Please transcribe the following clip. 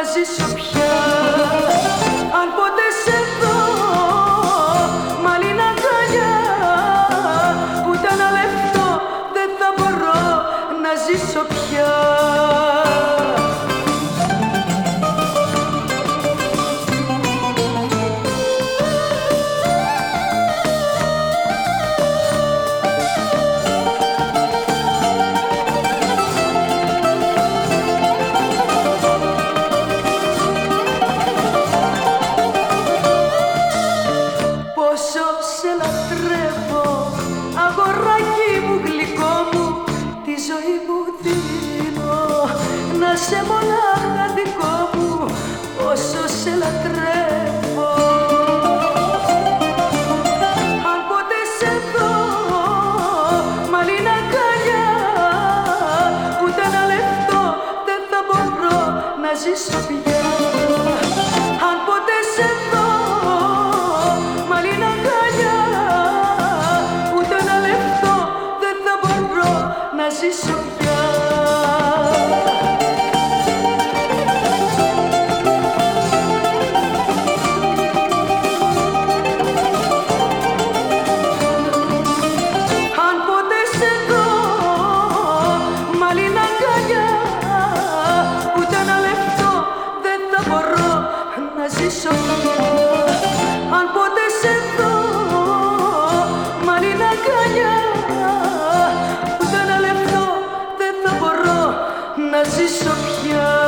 ζήσω πια. Αν ποτέ σε δω μαλλίνα αγκαλιά, ούτε ένα λεπτό δεν θα μπορώ να ζήσω πια. Πόσο σε λατρεύω, αγοράκι μου γλυκό μου, τη ζωή μου δίνω να σε μονάχα δικό μου. Πόσο σε λατρεύω. Αν ποτέ σε δω μαλλίνα αγκαλιά, ούτε ένα λεπτό δεν θα μπορώ να ζήσω πια. Αν ποτέ σε δω μαλλίνα αγκαλιά, ούτε ένα λεπτό δεν θα μπορώ να ζήσω πια. Αν ποτέ σε δω μαλλίνα αγκαλιά, ούτε ένα λεπτό δεν θα μπορώ να ζήσω πια. Αν ποτέ σε δω μαλλίνα αγκαλιά, ούτε ένα λεπτό δεν θα μπορώ να ζήσω πια.